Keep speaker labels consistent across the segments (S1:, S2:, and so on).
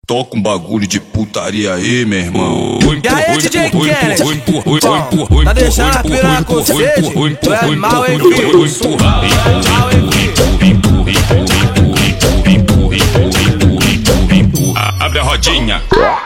S1: Toca um bagulho de putaria aí, meu irmão.
S2: E aí, DJ Kennedy? Tá deixando a piranha com sede? Tu é mal, hein, filho? Mal, hein, filho?
S1: Abre a rodinha.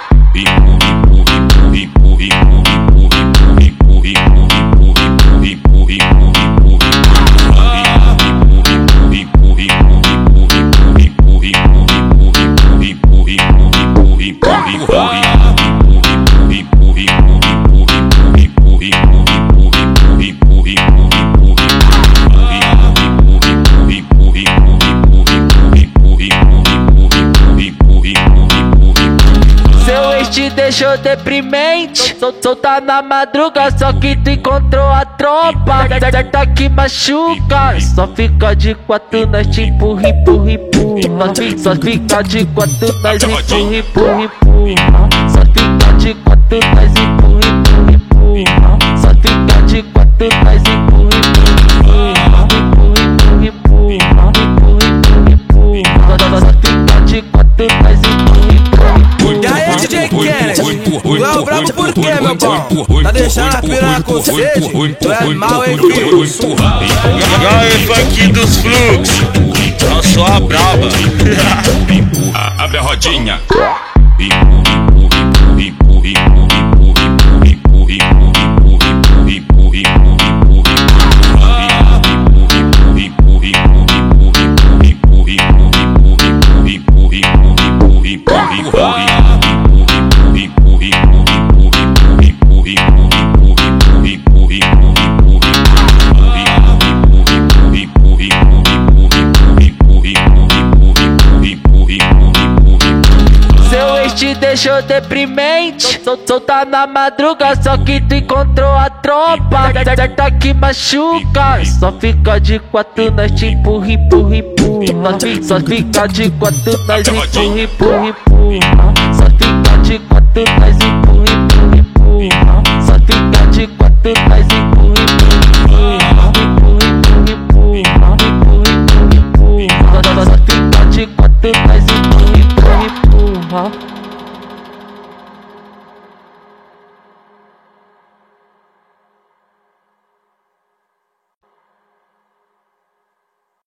S3: Te deixou deprimente, solta na madruga, só que tu encontrou a tropa. Certa que machuca, só fica de quatro, nós te empurra, empurra, empurra. Só fica de quatro, nós empurra, empurra, empurra. Só fica de quatro, nós empurra, empurra, empurra. Só fica de quatro, nós empurra, empurra, empurra, empurra, empurra, empurra. Só fica de quatro, nós empurra, empurra.
S2: E aí, DJ Kennedy? Tu é o brabo por quê, meu pau? Tá deixando a piranha com sede? Tu é mal, hein, filho?
S4: E aí, funk dos fluxos, eu sou a braba.
S1: Abre a rodinha.
S3: Te deixou deprimente, solta na madruga, só que tu encontrou a tropa. Certa que machuca, só fica de quatro, nós te empurra, empurra, empurra. Só fica de quatro, nós empurra, empurra, empurra. Só fica de quatro, nós empurra, empurra, empurra. Só fica de quatro, nós empurra, empurra, empurra, empurra, empurra, empurra. Só fica de quatro, nós empurra, empurra, empurra.